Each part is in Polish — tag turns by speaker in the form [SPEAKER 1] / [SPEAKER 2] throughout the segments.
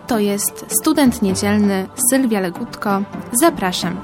[SPEAKER 1] to jest Student Niedzielny, Sylwia Legutko. Zapraszam.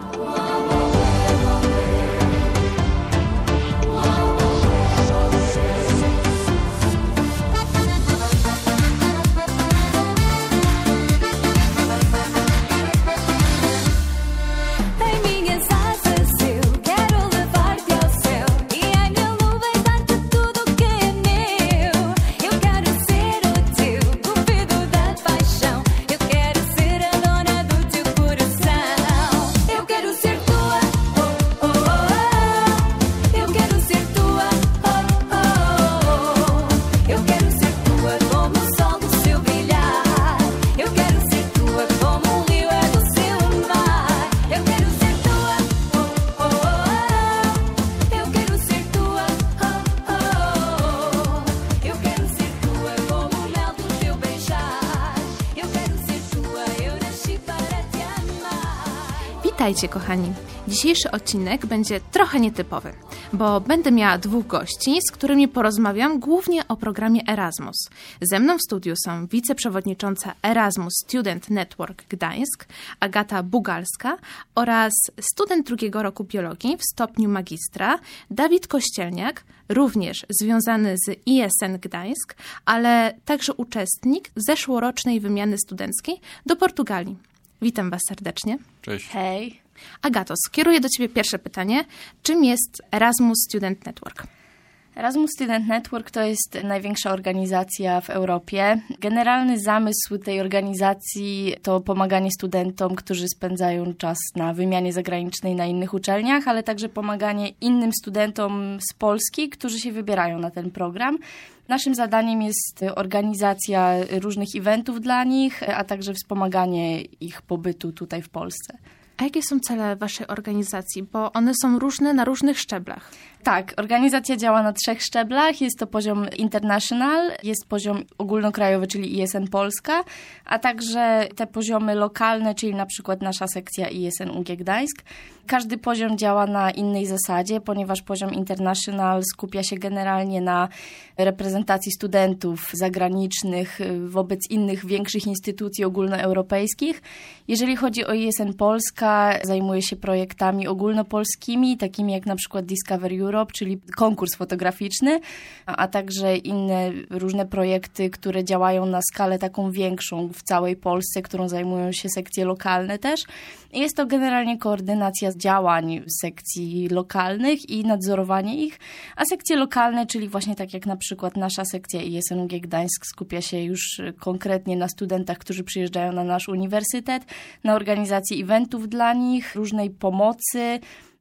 [SPEAKER 1] Witajcie, kochani. Dzisiejszy odcinek będzie trochę nietypowy, bo będę miała dwóch gości, z którymi porozmawiam głównie o programie Erasmus. Ze mną w studiu są wiceprzewodnicząca Erasmus Student Network Gdańsk, Agata Bugalska oraz student drugiego roku biologii w stopniu magistra, Dawid Kościelniak, również związany z ISN Gdańsk, ale także uczestnik zeszłorocznej wymiany studenckiej do Portugalii. Witam Was serdecznie.
[SPEAKER 2] Cześć.
[SPEAKER 3] Hej.
[SPEAKER 1] Agato, skieruję do Ciebie pierwsze pytanie. Czym jest Erasmus Student Network?
[SPEAKER 3] Erasmus Student Network to jest największa organizacja w Europie. Generalny zamysł tej organizacji to pomaganie studentom, którzy spędzają czas na wymianie zagranicznej na innych uczelniach, ale także pomaganie innym studentom z Polski, którzy się wybierają na ten program. Naszym zadaniem jest organizacja różnych eventów dla nich, a także wspomaganie ich pobytu tutaj w Polsce.
[SPEAKER 1] A jakie są cele Waszej organizacji? Bo one są różne na różnych szczeblach.
[SPEAKER 3] Tak, organizacja działa na 3 szczeblach. Jest to poziom international, jest poziom ogólnokrajowy, czyli ISN Polska, a także te poziomy lokalne, czyli na przykład nasza sekcja ISN UG Gdańsk. Każdy poziom działa na innej zasadzie, ponieważ poziom international skupia się generalnie na reprezentacji studentów zagranicznych wobec innych większych instytucji ogólnoeuropejskich. Jeżeli chodzi o ISN Polska, zajmuje się projektami ogólnopolskimi, takimi jak na przykład Discover Europe, czyli konkurs fotograficzny, a także inne różne projekty, które działają na skalę taką większą w całej Polsce, którą zajmują się sekcje lokalne też. Jest to generalnie koordynacja działań sekcji lokalnych i nadzorowanie ich, a sekcje lokalne, czyli właśnie tak jak na przykład nasza sekcja ISN UG Gdańsk skupia się już konkretnie na studentach, którzy przyjeżdżają na nasz uniwersytet, na organizację eventów dla nich, różnej pomocy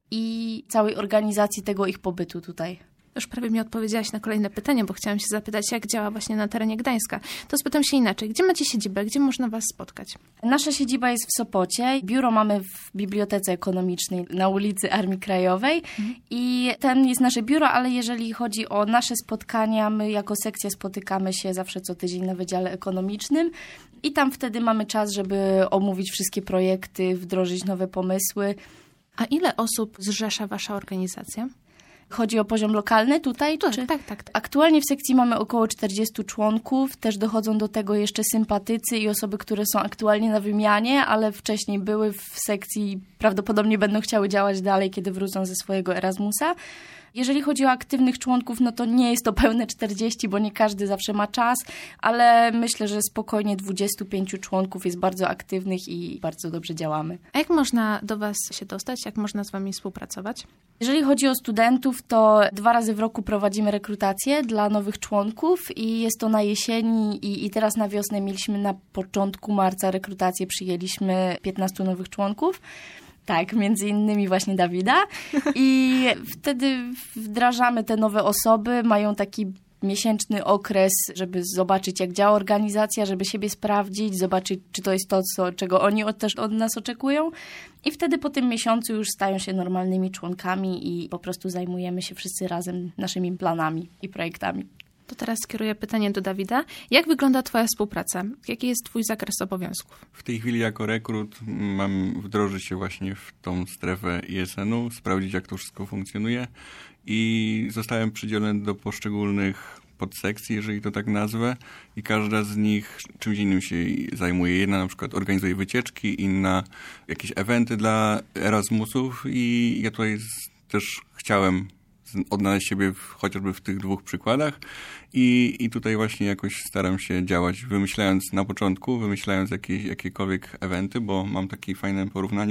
[SPEAKER 3] i całej organizacji tego ich pobytu tutaj.
[SPEAKER 1] Już prawie mi odpowiedziałaś na kolejne pytanie, bo chciałam się zapytać, jak działa właśnie na terenie Gdańska. To spytam się inaczej. Gdzie macie siedzibę? Gdzie można Was spotkać?
[SPEAKER 3] Nasza siedziba jest w Sopocie. Biuro mamy w Bibliotece Ekonomicznej na ulicy Armii Krajowej i ten jest nasze biuro, ale jeżeli chodzi o nasze spotkania, my jako sekcja spotykamy się zawsze co tydzień na Wydziale Ekonomicznym i tam wtedy mamy czas, żeby omówić wszystkie projekty, wdrożyć nowe pomysły.
[SPEAKER 1] A ile osób zrzesza Wasza organizacja?
[SPEAKER 3] Chodzi o poziom lokalny tutaj?
[SPEAKER 1] Tak.
[SPEAKER 3] Aktualnie w sekcji mamy około 40 członków. Też dochodzą do tego jeszcze sympatycy i osoby, które są aktualnie na wymianie, ale wcześniej były w sekcji, prawdopodobnie będą chciały działać dalej, kiedy wrócą ze swojego Erasmusa. Jeżeli chodzi o aktywnych członków, no to nie jest to pełne 40, bo nie każdy zawsze ma czas, ale myślę, że spokojnie 25 członków jest bardzo aktywnych i bardzo dobrze działamy.
[SPEAKER 1] A jak można do Was się dostać? Jak można z Wami współpracować?
[SPEAKER 3] Jeżeli chodzi o studentów, to 2 razy w roku prowadzimy rekrutację dla nowych członków i jest to na jesieni i teraz na wiosnę mieliśmy na początku marca rekrutację, przyjęliśmy 15 nowych członków. Tak, między innymi właśnie Dawida i wtedy wdrażamy te nowe osoby, mają taki miesięczny okres, żeby zobaczyć, jak działa organizacja, żeby siebie sprawdzić, zobaczyć, czy to jest to, czego oni też od nas oczekują. I wtedy po tym miesiącu już stają się normalnymi członkami i po prostu zajmujemy się wszyscy razem naszymi planami i projektami.
[SPEAKER 1] To teraz skieruję pytanie do Dawida. Jak wygląda Twoja współpraca? Jaki jest Twój zakres obowiązków?
[SPEAKER 2] W tej chwili jako rekrut mam wdrożyć się właśnie w tą strefę ISN-u, sprawdzić, jak to wszystko funkcjonuje i zostałem przydzielony do poszczególnych podsekcji, jeżeli to tak nazwę, i każda z nich czymś innym się zajmuje. Jedna na przykład organizuje wycieczki, inna jakieś eventy dla Erasmusów i ja tutaj też chciałem odnaleźć siebie chociażby w tych 2 przykładach i tutaj właśnie jakoś staram się działać, wymyślając jakiekolwiek eventy, bo mam takie fajne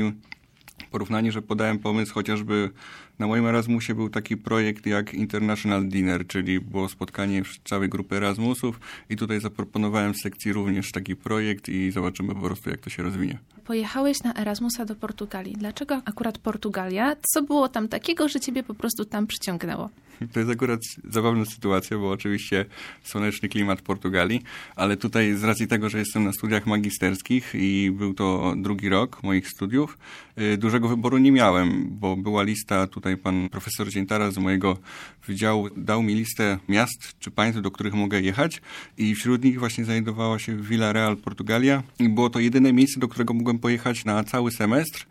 [SPEAKER 2] porównanie, że podałem pomysł chociażby na moim Erasmusie był taki projekt jak International Dinner, czyli było spotkanie całej grupy Erasmusów i tutaj zaproponowałem w sekcji również taki projekt i zobaczymy po prostu, jak to się rozwinie.
[SPEAKER 1] Pojechałeś na Erasmusa do Portugalii. Dlaczego akurat Portugalia? Co było tam takiego, że ciebie po prostu tam przyciągnęło?
[SPEAKER 2] To jest akurat zabawna sytuacja, bo oczywiście słoneczny klimat Portugalii, ale tutaj z racji tego, że jestem na studiach magisterskich i był to 2. rok moich studiów, dużego wyboru nie miałem, bo była lista, tutaj pan profesor Ziętara z mojego wydziału dał mi listę miast czy państw, do których mogę jechać i wśród nich właśnie znajdowała się Vila Real, Portugalia i było to jedyne miejsce, do którego mogłem pojechać na cały semestr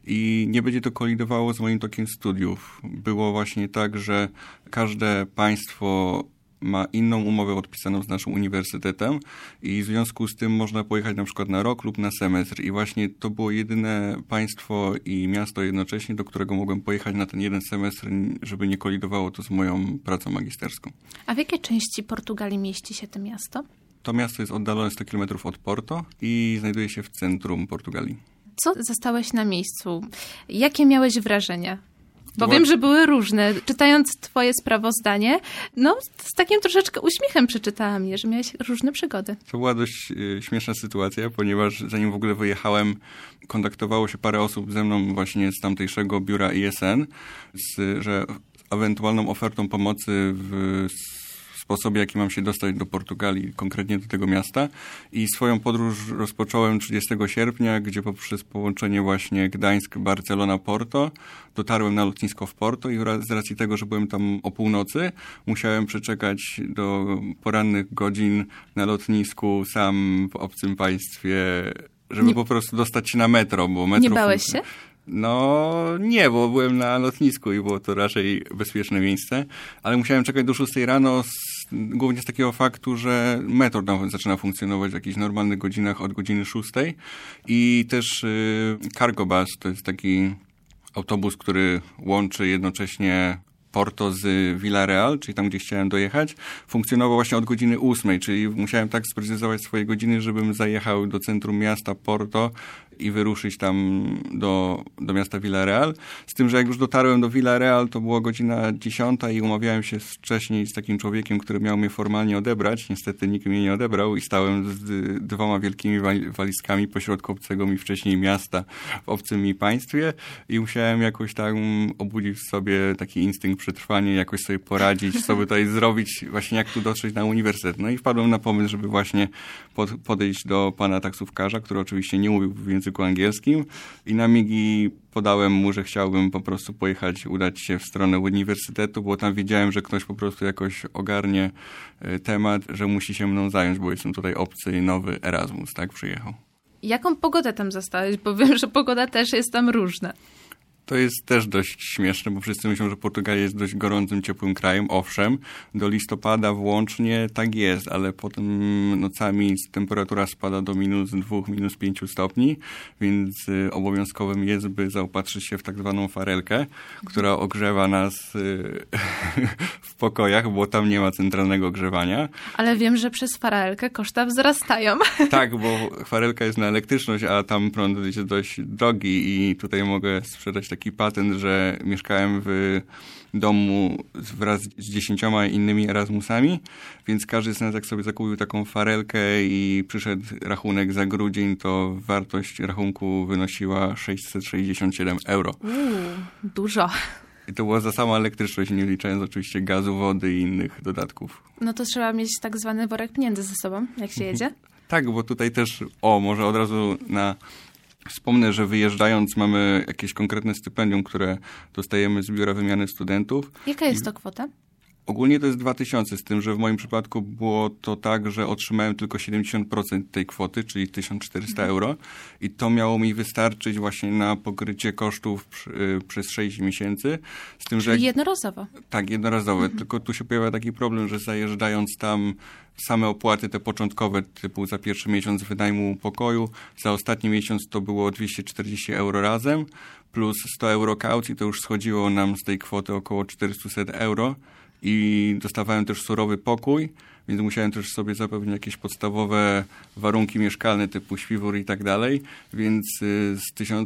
[SPEAKER 2] i nie będzie to kolidowało z moim tokiem studiów. Było właśnie tak, że każde państwo ma inną umowę podpisaną z naszym uniwersytetem i w związku z tym można pojechać na przykład na rok lub na semestr i właśnie to było jedyne państwo i miasto jednocześnie, do którego mogłem pojechać na ten jeden semestr, żeby nie kolidowało to z moją pracą magisterską.
[SPEAKER 1] A w jakiej części Portugalii mieści się to miasto?
[SPEAKER 2] To miasto jest oddalone 100 km od Porto i znajduje się w centrum Portugalii.
[SPEAKER 1] Co zastałeś na miejscu? Jakie miałeś wrażenia? Bo wiem, że były różne. Czytając twoje sprawozdanie, z takim troszeczkę uśmiechem przeczytałam je, że miałeś różne przygody.
[SPEAKER 2] To była dość śmieszna sytuacja, ponieważ zanim w ogóle wyjechałem, kontaktowało się parę osób ze mną właśnie z tamtejszego biura ISN, że ewentualną ofertą pomocy w sposobie, jaki mam się dostać do Portugalii, konkretnie do tego miasta. I swoją podróż rozpocząłem 30 sierpnia, gdzie poprzez połączenie właśnie Gdańsk-Barcelona-Porto dotarłem na lotnisko w Porto i z racji tego, że byłem tam o północy, musiałem przeczekać do porannych godzin na lotnisku sam w obcym państwie, żeby po prostu dostać się na metro, bo metro...
[SPEAKER 1] Nie bałeś się?
[SPEAKER 2] Nie, bo byłem na lotnisku i było to raczej bezpieczne miejsce, ale musiałem czekać do 6 rano, głównie z takiego faktu, że metro tam zaczyna funkcjonować w jakichś normalnych godzinach od godziny 6 i też Cargo Bus, to jest taki autobus, który łączy jednocześnie Porto z Vila Real, czyli tam, gdzie chciałem dojechać, funkcjonował właśnie od godziny 8, czyli musiałem tak sprecyzować swoje godziny, żebym zajechał do centrum miasta Porto i wyruszyć tam do miasta Vila Real. Z tym, że jak już dotarłem do Vila Real, to była godzina 10 i umawiałem się wcześniej z takim człowiekiem, który miał mnie formalnie odebrać. Niestety nikt mnie nie odebrał i stałem z 2 wielkimi walizkami pośrodku obcego mi wcześniej miasta w obcym mi państwie i musiałem jakoś tam obudzić w sobie taki instynkt przetrwania, jakoś sobie poradzić, co by tutaj zrobić, właśnie jak tu dotrzeć na uniwersytet. No i wpadłem na pomysł, żeby właśnie podejść do pana taksówkarza, który oczywiście nie mówił w języku angielskim i na migi podałem mu, że chciałbym po prostu pojechać, udać się w stronę uniwersytetu, bo tam wiedziałem, że ktoś po prostu jakoś ogarnie temat, że musi się mną zająć, bo jestem tutaj obcy i nowy Erasmus, tak, przyjechał.
[SPEAKER 1] Jaką pogodę tam zastałeś? Bo wiem, że pogoda też jest tam różna.
[SPEAKER 2] To jest też dość śmieszne, bo wszyscy myślą, że Portugalia jest dość gorącym, ciepłym krajem. Owszem, do listopada włącznie tak jest, ale potem nocami temperatura spada do -2, -5 stopni, więc obowiązkowym jest, by zaopatrzyć się w tak zwaną farelkę, która ogrzewa nas w pokojach, bo tam nie ma centralnego ogrzewania.
[SPEAKER 1] Ale wiem, że przez farelkę koszta wzrastają. Tak,
[SPEAKER 2] bo farelka jest na elektryczność, a tam prąd jest dość drogi i tutaj mogę sprzedać taki patent, że mieszkałem w domu wraz z 10 innymi Erasmusami, więc każdy z nas, jak sobie zakupił taką farelkę i przyszedł rachunek za grudzień, to wartość rachunku wynosiła 667 euro.
[SPEAKER 1] Dużo.
[SPEAKER 2] I to była za samą elektryczność, nie liczając oczywiście gazu, wody i innych dodatków.
[SPEAKER 1] No to trzeba mieć tak zwany worek pieniędzy ze sobą, jak się jedzie.
[SPEAKER 2] Tak, bo tutaj też, może od razu wspomnę, że wyjeżdżając mamy jakieś konkretne stypendium, które dostajemy z Biura Wymiany Studentów.
[SPEAKER 1] Jaka jest to kwota?
[SPEAKER 2] Ogólnie to jest 2000, z tym, że w moim przypadku było to tak, że otrzymałem tylko 70% tej kwoty, czyli 1400 euro i to miało mi wystarczyć właśnie na pokrycie kosztów przez 6 miesięcy. Z tym,
[SPEAKER 1] Czyli jednorazowo.
[SPEAKER 2] Tak, jednorazowe. Tylko tu się pojawia taki problem, że zajeżdżając tam same opłaty te początkowe, typu za pierwszy miesiąc wynajmu pokoju, za ostatni miesiąc to było 240 euro razem, plus 100 euro kaucji, to już schodziło nam z tej kwoty około 400 euro. I dostawałem też surowy pokój, więc musiałem też sobie zapewnić jakieś podstawowe warunki mieszkalne typu śpiwór i tak dalej, więc z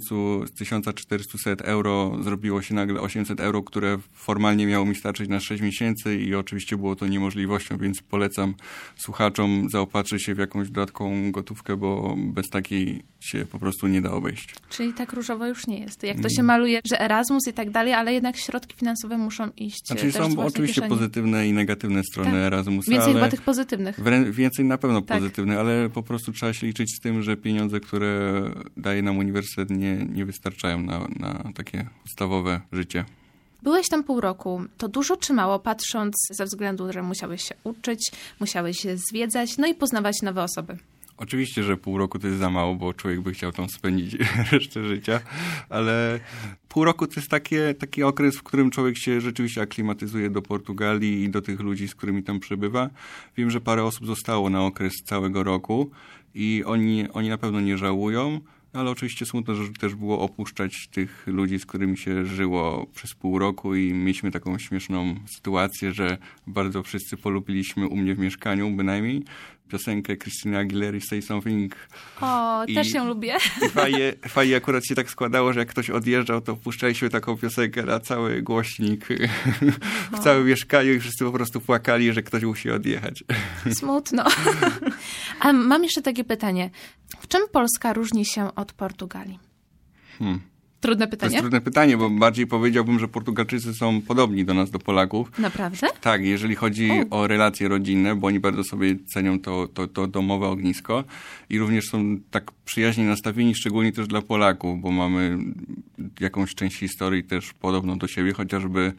[SPEAKER 2] 1400 euro zrobiło się nagle 800 euro, które formalnie miało mi starczyć na 6 miesięcy i oczywiście było to niemożliwością, więc polecam słuchaczom zaopatrzyć się w jakąś dodatkową gotówkę, bo bez takiej się po prostu nie da obejść.
[SPEAKER 1] Czyli tak różowo już nie jest. Jak to się maluje, że Erasmus i tak dalej, ale jednak środki finansowe muszą iść
[SPEAKER 2] Znaczy
[SPEAKER 1] też z
[SPEAKER 2] są oczywiście
[SPEAKER 1] kieszeni.
[SPEAKER 2] Pozytywne i negatywne strony Erasmusa,
[SPEAKER 1] Więcej
[SPEAKER 2] ale
[SPEAKER 1] chyba tych pozytywnych.
[SPEAKER 2] Więcej na pewno
[SPEAKER 1] Tak.
[SPEAKER 2] pozytywnych, ale po prostu trzeba się liczyć z tym, że pieniądze, które daje nam uniwersytet, nie wystarczają na takie podstawowe życie.
[SPEAKER 1] Byłeś tam pół roku. To dużo czy mało, patrząc ze względu, że musiałeś się uczyć, musiałeś się zwiedzać, no i poznawać nowe osoby.
[SPEAKER 2] Oczywiście, że pół roku to jest za mało, bo człowiek by chciał tam spędzić resztę życia, ale pół roku to jest taki okres, w którym człowiek się rzeczywiście aklimatyzuje do Portugalii i do tych ludzi, z którymi tam przebywa. Wiem, że parę osób zostało na okres całego roku i oni na pewno nie żałują, ale oczywiście smutno, że też było opuszczać tych ludzi, z którymi się żyło przez pół roku i mieliśmy taką śmieszną sytuację, że bardzo wszyscy polubiliśmy u mnie w mieszkaniu bynajmniej piosenkę Christina Aguilera Say Something.
[SPEAKER 1] O, też ją lubię.
[SPEAKER 2] I fajnie akurat się tak składało, że jak ktoś odjeżdżał, to wpuszczaliśmy taką piosenkę na cały głośnik w całym mieszkaniu i wszyscy po prostu płakali, że ktoś musi odjechać.
[SPEAKER 1] Smutno. A mam jeszcze takie pytanie. W czym Polska różni się od Portugalii? Trudne
[SPEAKER 2] To
[SPEAKER 1] pytanie.
[SPEAKER 2] jest trudne pytanie, bo bardziej powiedziałbym, że Portugalczycy są podobni do nas, do Polaków.
[SPEAKER 1] Naprawdę?
[SPEAKER 2] Tak, jeżeli chodzi o relacje rodzinne, bo oni bardzo sobie cenią to domowe ognisko i również są tak przyjaźnie nastawieni, szczególnie też dla Polaków, bo mamy jakąś część historii też podobną do siebie, chociażby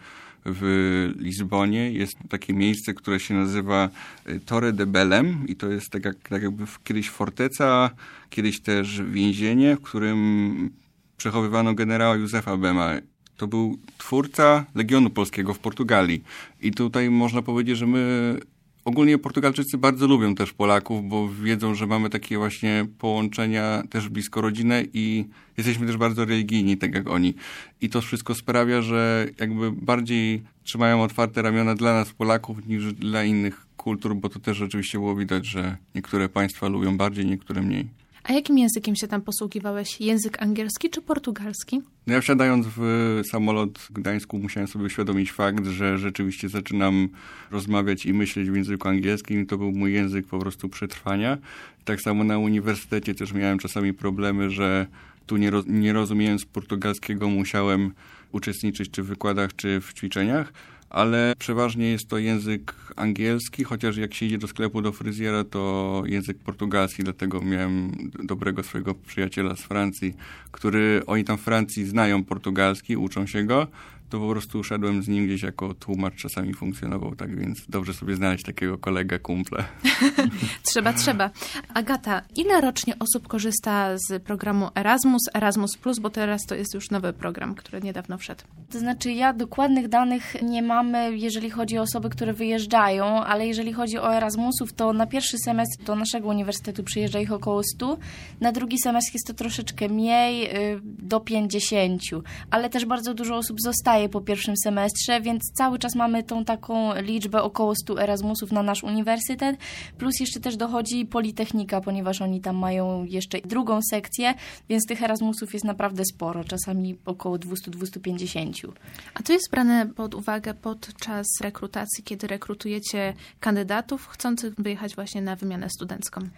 [SPEAKER 2] w Lizbonie jest takie miejsce, które się nazywa Torre de Belém i to jest tak jakby kiedyś forteca, kiedyś też więzienie, w którym przechowywano generała Józefa Bema. To był twórca Legionu Polskiego w Portugalii. I tutaj można powiedzieć, że my ogólnie Portugalczycy bardzo lubią też Polaków, bo wiedzą, że mamy takie właśnie połączenia też blisko rodzinne i jesteśmy też bardzo religijni, tak jak oni. I to wszystko sprawia, że jakby bardziej trzymają otwarte ramiona dla nas Polaków niż dla innych kultur, bo to też rzeczywiście było widać, że niektóre państwa lubią bardziej, niektóre mniej.
[SPEAKER 1] A jakim językiem się tam posługiwałeś? Język angielski czy portugalski?
[SPEAKER 2] No ja wsiadając w samolot w Gdańsku musiałem sobie uświadomić fakt, że rzeczywiście zaczynam rozmawiać i myśleć w języku angielskim i to był mój język po prostu przetrwania. Tak samo na uniwersytecie też miałem czasami problemy, że tu nie rozumiejąc portugalskiego musiałem uczestniczyć czy w wykładach, czy w ćwiczeniach, ale przeważnie jest to język angielski, chociaż jak się idzie do sklepu, do fryzjera, to język portugalski, dlatego miałem dobrego swojego przyjaciela z Francji, oni tam w Francji znają portugalski, uczą się go, to po prostu szedłem z nim gdzieś jako tłumacz, czasami funkcjonował, tak więc dobrze sobie znaleźć takiego kolegę, kumple.
[SPEAKER 1] Trzeba. Agata, ile rocznie osób korzysta z programu Erasmus+, bo teraz to jest już nowy program, który niedawno wszedł?
[SPEAKER 3] To znaczy dokładnych danych nie mamy, jeżeli chodzi o osoby, które wyjeżdżają, ale jeżeli chodzi o Erasmusów, to na pierwszy semestr do naszego uniwersytetu przyjeżdża ich około 100, na drugi semestr jest to troszeczkę mniej, do 50, ale też bardzo dużo osób zostaje po pierwszym semestrze, więc cały czas mamy tą taką liczbę około 100 Erasmusów na nasz uniwersytet, plus jeszcze też dochodzi Politechnika, ponieważ oni tam mają jeszcze drugą sekcję, więc tych Erasmusów jest naprawdę sporo, czasami około 200-250.
[SPEAKER 1] A to jest brane pod uwagę podczas rekrutacji, kiedy rekrutujecie kandydatów chcących wyjechać właśnie na wymianę studencką?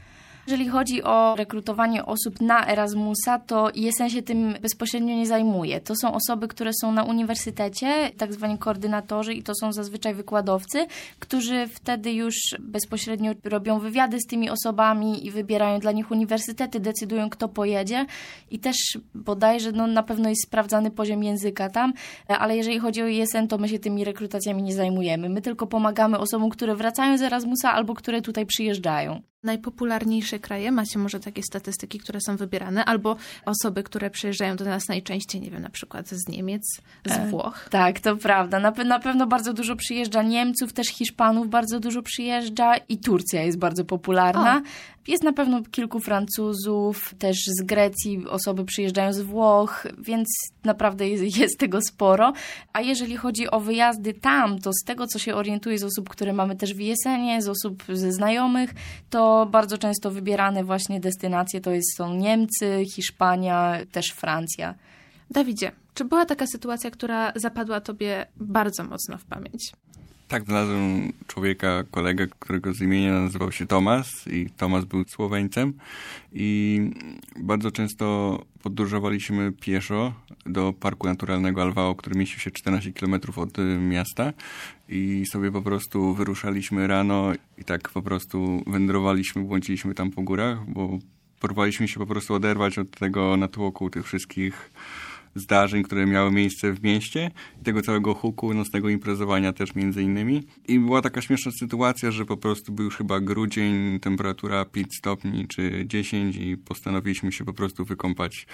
[SPEAKER 3] Jeżeli chodzi o rekrutowanie osób na Erasmusa, to ISN się tym bezpośrednio nie zajmuje. To są osoby, które są na uniwersytecie, tak zwani koordynatorzy i to są zazwyczaj wykładowcy, którzy wtedy już bezpośrednio robią wywiady z tymi osobami i wybierają dla nich uniwersytety, decydują, kto pojedzie i też bodajże na pewno jest sprawdzany poziom języka tam, ale jeżeli chodzi o ISN, to my się tymi rekrutacjami nie zajmujemy. My tylko pomagamy osobom, które wracają z Erasmusa albo które tutaj przyjeżdżają.
[SPEAKER 1] Najpopularniejsze kraje, macie może takie statystyki, które są wybierane, albo osoby, które przyjeżdżają do nas najczęściej, nie wiem, na przykład z Niemiec, z Włoch?
[SPEAKER 3] Tak, to prawda. Na pewno bardzo dużo przyjeżdża Niemców, też Hiszpanów bardzo dużo przyjeżdża i Turcja jest bardzo popularna. Jest na pewno kilku Francuzów, też z Grecji osoby przyjeżdżają z Włoch, więc naprawdę jest tego sporo. A jeżeli chodzi o wyjazdy tam, to z tego, co się orientuję z osób, które mamy też w ISN-ie, z osób ze znajomych, to bardzo często wybierane właśnie destynacje to są Niemcy, Hiszpania, też Francja.
[SPEAKER 1] Dawidzie, czy była taka sytuacja, która zapadła tobie bardzo mocno w pamięć?
[SPEAKER 2] Tak, znalazłem człowieka, kolegę, którego z imienia nazywał się Tomasz i Tomasz był Słoweńcem i bardzo często podróżowaliśmy pieszo do Parku Naturalnego Alvao, który mieścił się 14 km od miasta i sobie po prostu wyruszaliśmy rano i tak po prostu wędrowaliśmy, błądziliśmy tam po górach, bo próbowaliśmy się po prostu oderwać od tego natłoku tych wszystkich zdarzeń, które miały miejsce w mieście i tego całego huku, nocnego imprezowania też między innymi. I była taka śmieszna sytuacja, że po prostu był już chyba grudzień, temperatura 5 stopni czy 10 i postanowiliśmy się po prostu wykąpać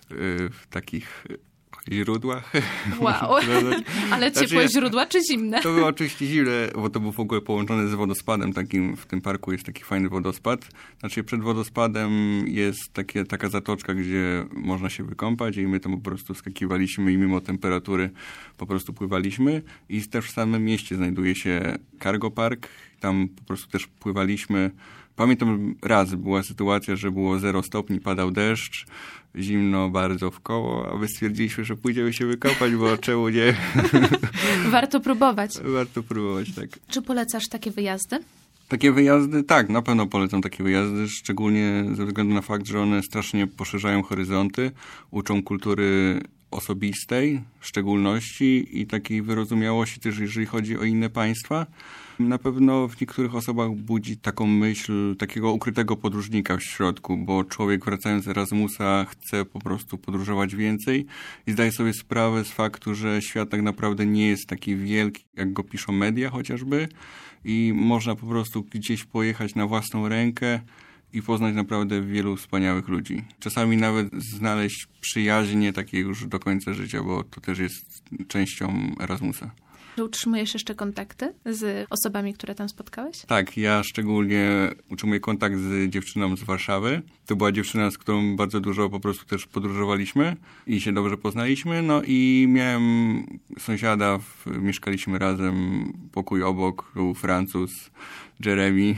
[SPEAKER 2] w takich źródłach.
[SPEAKER 1] Wow, ale ciepłe źródła czy zimne?
[SPEAKER 2] To było oczywiście zimne, bo to był w ogóle połączone z wodospadem. W tym parku jest taki fajny wodospad. Znaczy przed wodospadem jest taka zatoczka, gdzie można się wykąpać i my tam po prostu skakiwaliśmy i mimo temperatury po prostu pływaliśmy. I też w samym mieście znajduje się Cargo Park. Tam po prostu też pływaliśmy. Pamiętam raz była sytuacja, że było 0 stopni, padał deszcz, zimno bardzo w koło, a my stwierdziliśmy, że pójdziemy się wykąpać, bo czemu nie?
[SPEAKER 1] Warto próbować.
[SPEAKER 2] Warto próbować, tak.
[SPEAKER 1] Czy polecasz takie wyjazdy?
[SPEAKER 2] Takie wyjazdy, tak, na pewno polecam takie wyjazdy, szczególnie ze względu na fakt, że one strasznie poszerzają horyzonty, uczą kultury osobistej w szczególności i takiej wyrozumiałości też, jeżeli chodzi o inne państwa. Na pewno w niektórych osobach budzi taką myśl takiego ukrytego podróżnika w środku, bo człowiek wracając z Erasmusa chce po prostu podróżować więcej i zdaje sobie sprawę z faktu, że świat tak naprawdę nie jest taki wielki, jak go piszą media chociażby i można po prostu gdzieś pojechać na własną rękę i poznać naprawdę wielu wspaniałych ludzi. Czasami nawet znaleźć przyjaźnie takie już do końca życia, bo to też jest częścią Erasmusa.
[SPEAKER 1] Czy utrzymujesz jeszcze kontakty z osobami, które tam spotkałeś?
[SPEAKER 2] Tak, ja szczególnie utrzymuję kontakt z dziewczyną z Warszawy. To była dziewczyna, z którą bardzo dużo po prostu też podróżowaliśmy i się dobrze poznaliśmy. No i miałem sąsiada, mieszkaliśmy razem, pokój obok, był Francuz, Jeremy.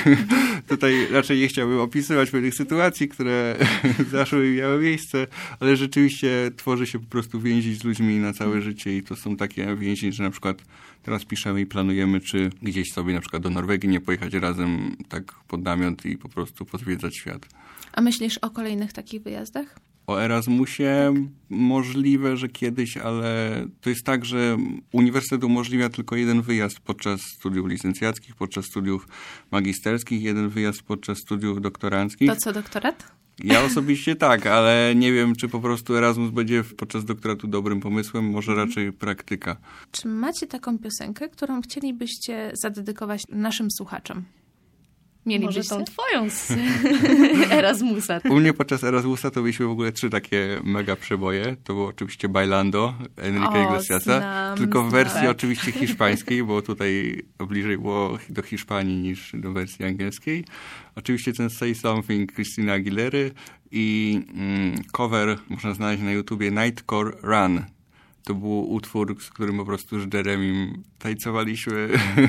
[SPEAKER 2] Tutaj raczej nie chciałbym opisywać pewnych sytuacji, które zaszły i miały miejsce, ale rzeczywiście tworzy się po prostu więzi z ludźmi na całe życie i to są takie więzi, że na przykład teraz piszemy i planujemy, czy gdzieś sobie na przykład do Norwegii nie pojechać razem tak pod namiot i po prostu pozwiedzać świat.
[SPEAKER 1] A myślisz o kolejnych takich wyjazdach?
[SPEAKER 2] O Erasmusie możliwe, że kiedyś, ale to jest tak, że uniwersytet umożliwia tylko jeden wyjazd podczas studiów licencjackich, podczas studiów magisterskich, jeden wyjazd podczas studiów doktoranckich.
[SPEAKER 1] To co, doktorat?
[SPEAKER 2] Ja osobiście tak, ale nie wiem, czy po prostu Erasmus będzie podczas doktoratu dobrym pomysłem, może raczej praktyka.
[SPEAKER 1] Czy macie taką piosenkę, którą chcielibyście zadedykować naszym słuchaczom? Mielibyście?
[SPEAKER 3] Może tą twoją z Erasmusa.
[SPEAKER 2] U mnie podczas Erasmusa to mieliśmy w ogóle 3 takie mega przeboje. To było oczywiście Bailando Enrique Iglesiasa, tylko w wersji oczywiście hiszpańskiej, bo tutaj bliżej było do Hiszpanii niż do wersji angielskiej. Oczywiście ten Say Something Christina Aguilery i cover można znaleźć na YouTubie Nightcore Run. To był utwór, z którym po prostu z Jeremim tańcowaliśmy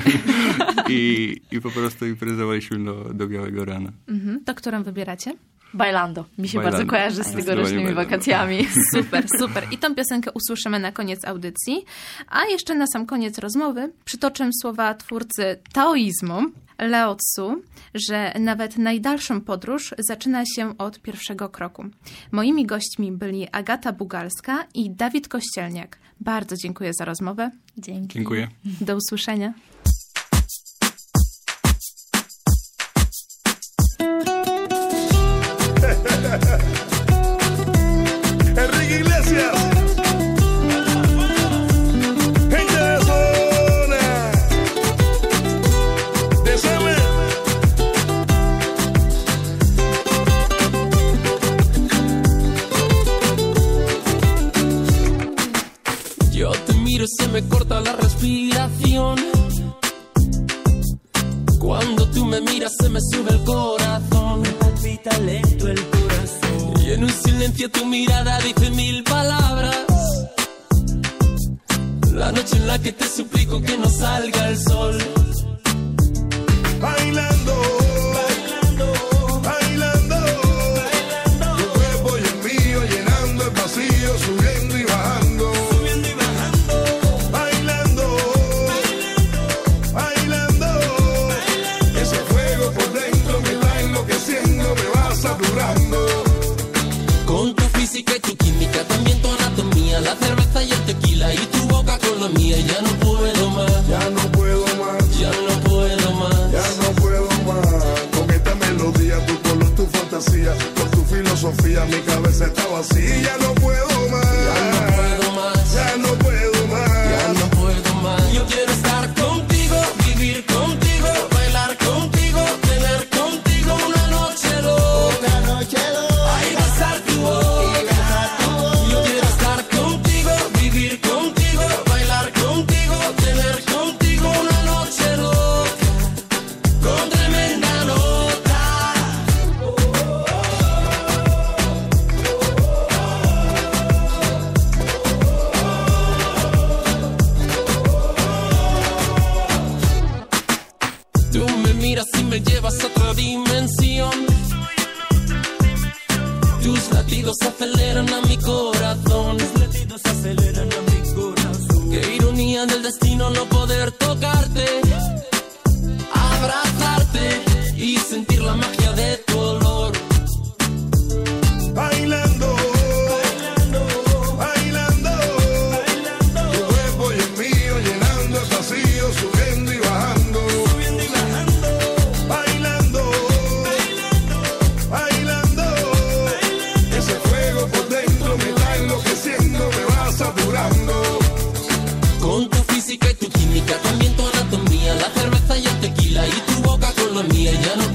[SPEAKER 2] i po prostu imprezowaliśmy do białego rana.
[SPEAKER 1] To którą wybieracie?
[SPEAKER 3] Bailando. Mi się bardzo kojarzy z tegorocznymi wakacjami.
[SPEAKER 1] Super, super. I tą piosenkę usłyszymy na koniec audycji. A jeszcze na sam koniec rozmowy przytoczę słowa twórcy taoizmu, Lao Tzu, że nawet najdalszą podróż zaczyna się od pierwszego kroku. Moimi gośćmi byli Agata Bugalska i Dawid Kościelniak. Bardzo dziękuję za rozmowę.
[SPEAKER 3] Dzięki.
[SPEAKER 2] Dziękuję.
[SPEAKER 1] Do usłyszenia.
[SPEAKER 4] Enrique Iglesias, gente de zona, de Semen.
[SPEAKER 5] Yo te miro y se me corta la respiración. Cuando tú me miras se me sube el corazón. Me palpita lento el corazón. Y en un silencio tu mirada dice 1000 palabras. La noche en la que te suplico que no salga el sol.
[SPEAKER 4] Bailando, bailando, bailando, bailando. Tu cuerpo y el mío llenando el vacío, subiendo y bajando, subiendo y bajando. Bailando, bailando, bailando, bailando. Ese fuego por dentro me está enloqueciendo, me va saturando.
[SPEAKER 5] Con tu física y tu química, también tu anatomía, la cerveza y el tequila y tu boca con la mía. Ya no puedo más,
[SPEAKER 4] Ya no puedo más,
[SPEAKER 5] ya no puedo más.
[SPEAKER 4] ya no puedo más. Con esta melodía, tu color, tu fantasía, con tu filosofía, mi cabeza está vacía. Ya no puedo más,
[SPEAKER 5] Ya no puedo más,
[SPEAKER 4] ya no puedo más.
[SPEAKER 5] ya no puedo más. Yo quiero estar contigo, vivir contigo, bailar contigo, tener contigo una noche loca. Ay, besar tu boca. Yo quiero estar contigo, vivir contigo, bailar contigo, tener contigo una noche loca. Con tremenda nota. Tú me miras y me llevas a otra dimensión. Tus latidos aceleran a mi corazón. Tus latidos aceleran a mi corazón. Qué ironía del destino no poder tocarte, abrazarte y sentir la magia de tu olor.
[SPEAKER 4] Bailando, bailando, bailando, bailando. Tu cuerpo y el mío llenando el vacío, subiendo y bajando, subiendo y bajando. Bailando, bailando, bailando, bailando. Ese fuego por dentro me está enloqueciendo, me va saturando.
[SPEAKER 5] Con tu física y tu química, también tu anatomía, la cerveza y el tequila y tu boca con la mía. Ya no